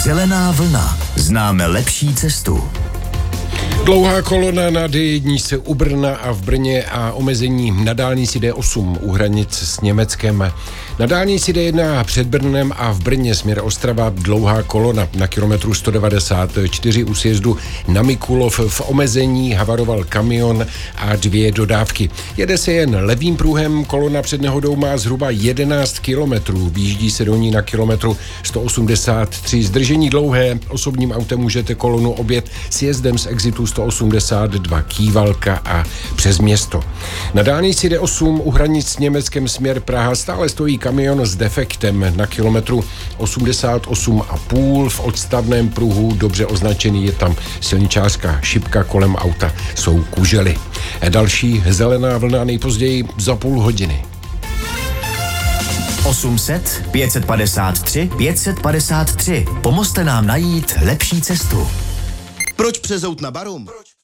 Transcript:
Zelená vlna. Známe lepší cestu. Dlouhá kolona na D1 u Brna a v Brně a omezení na dálnici D8 u hranic s Německem. Na dálnici D1 před Brnem a v Brně směr Ostrava dlouhá kolona na kilometru 194 u sjezdu na Mikulov. V omezení havaroval kamion a 2 dodávky. Jede se jen levým pruhem, kolona před nehodou má zhruba 11 kilometrů. Výjíždí se do ní na kilometru 183. Zdržení dlouhé, osobním autem můžete kolonu objet sjezdem z exitu 182 Kývalka a přes město. Na dálnici D8 u hranic s Německem směr Praha stále stojí kamion s defektem na kilometru 88,5 v odstavném pruhu. Dobře označený je tam silničářská šipka, kolem auta jsou kužely. Další zelená vlna nejpozději za půl hodiny. 800 553 553. Pomozte nám najít lepší cestu. Proč přezout na Barum?